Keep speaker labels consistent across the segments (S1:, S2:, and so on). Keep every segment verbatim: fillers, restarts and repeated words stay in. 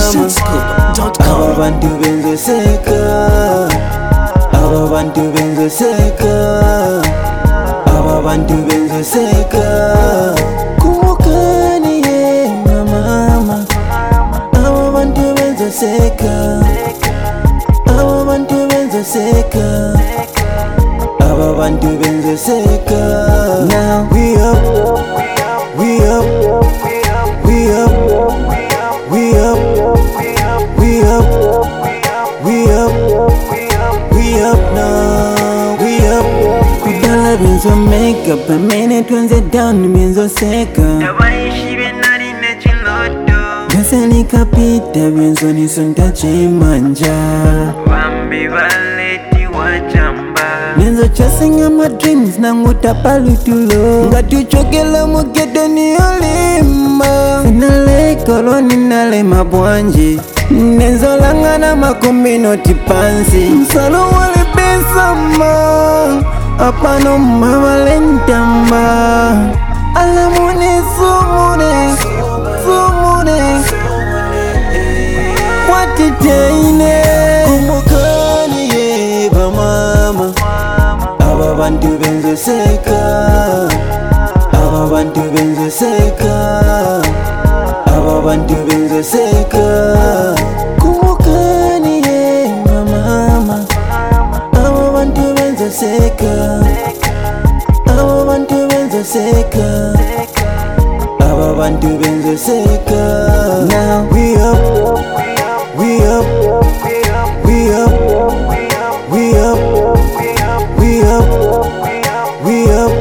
S1: aba bantu benzoseka, aba bantu benzoseka, aba bantu benzoseka. Kumbukani yenga mama, aba bantu benzoseka, aba bantu benzoseka, aba bantu benzoseka. Now we up, we up, we up, we up, we up, we up, we up now, we up. Kudala benzo make up, a minute when they down benzo seka. Gaseli kapita benzo ni sonta chimanja.
S2: Wambi valeti wachamba.
S1: Benzo chasing my dreams nangu tapalutulo. Ngatuchokela mugedo ni olima. Sinale koloni nale mabwanji. Benzo langana makumbino tipansi. Msalo wale pesa ma. Apano mavalentamba. Alamune sumune, sumune. Watitaine. Kumbukani yeba mama, aba bantu benzoseka, aba bantu benzoseka, aba bantu benzoseka. Kumbukani yeba mama, aba bantu benzoseka, aba bantu benzoseka, aba bantu benzoseka. Now we up, we up, we up, we up, we up, we up,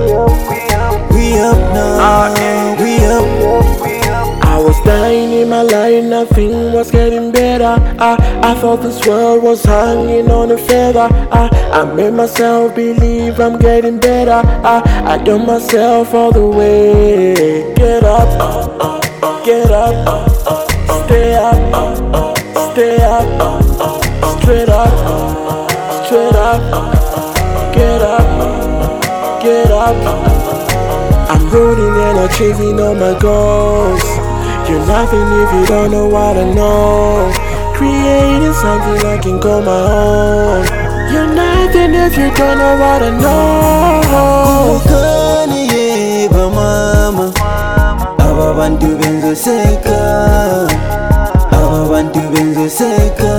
S1: we up now, we up.
S3: I was dying in my life, nothing was getting better. I, I thought this world was hanging on a feather. I, I made myself believe I'm getting better. I, I done myself all the way. Get up, uh, uh, uh, get up, uh, uh, stay up, uh, uh, stay up, uh, uh, straight up, uh, straight up, uh, get up, uh, get up. Uh, I'm rooting and achieving all my goals. You're nothing if you don't know what I know. Creating something I can call my own. You're nothing if you don't know what I know.
S1: Kumbukani yeba mama, aba bantu benzoseka, aba bantu benzoseka,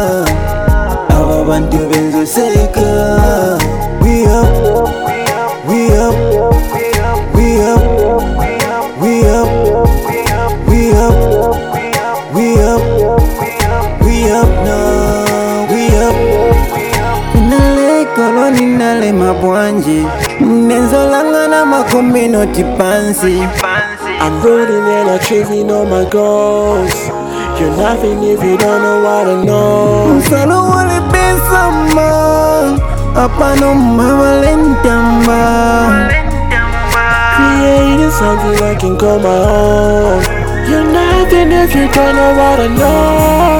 S1: aba bantu benzoseka. We up, we up, we up, we up, we up, we up, we up now, we up. Nale koloni nale mabwanji. Nenzo langana makumbino tipansi.
S3: I'm rooting and achieving all my goals. You're nothing if you don't know what I know.
S1: Msalo wale pesa ma. Apano mavalentamba.
S3: Creating something I can call my own. You're nothing if you don't know what I know.